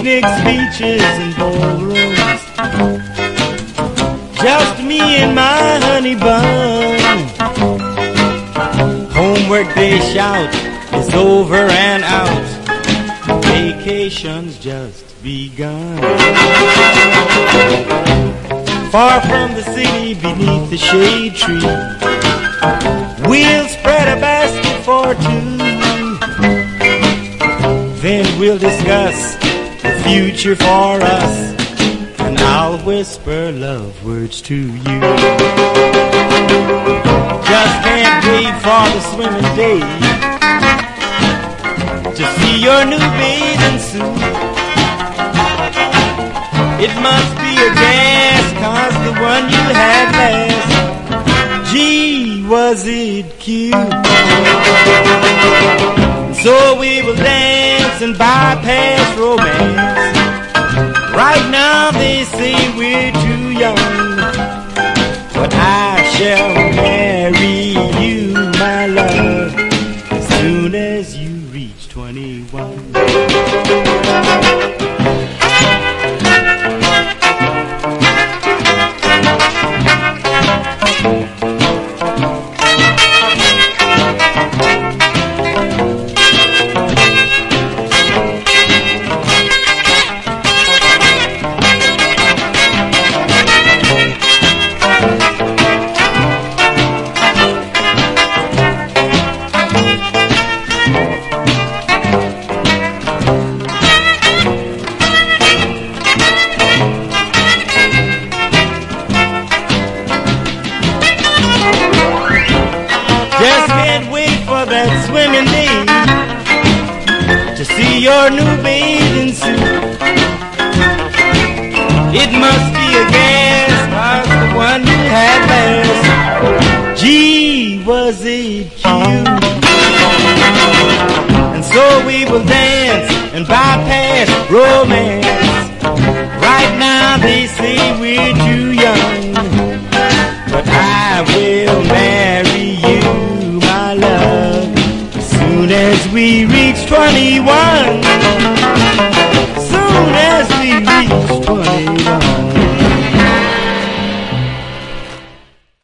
picnic speeches and ballrooms. Just me and my honey bun. Homework they shout, it's over and out. Vacation's just begun. Far from the city, beneath the shade tree, we'll spread a basket for two. Then we'll discuss the future for us, and I'll whisper love words to you. Just can't wait for the swimming day to see your new bathing suit. It must be a gas, 'cause the one you had last, gee, was it cute. So we will dance and bypass romance. Right now they say we're too young, but I shall marry you, my love, as soon as you reach 21. Just can't wait for that swimming day to see your new bathing suit. It must be a gas, 'cause the one you had last, gee, was it cute. And so we will dance and bypass romance. Right now they say we're too young, but I will marry you, my love, as soon as we reach 21. Soon as we reach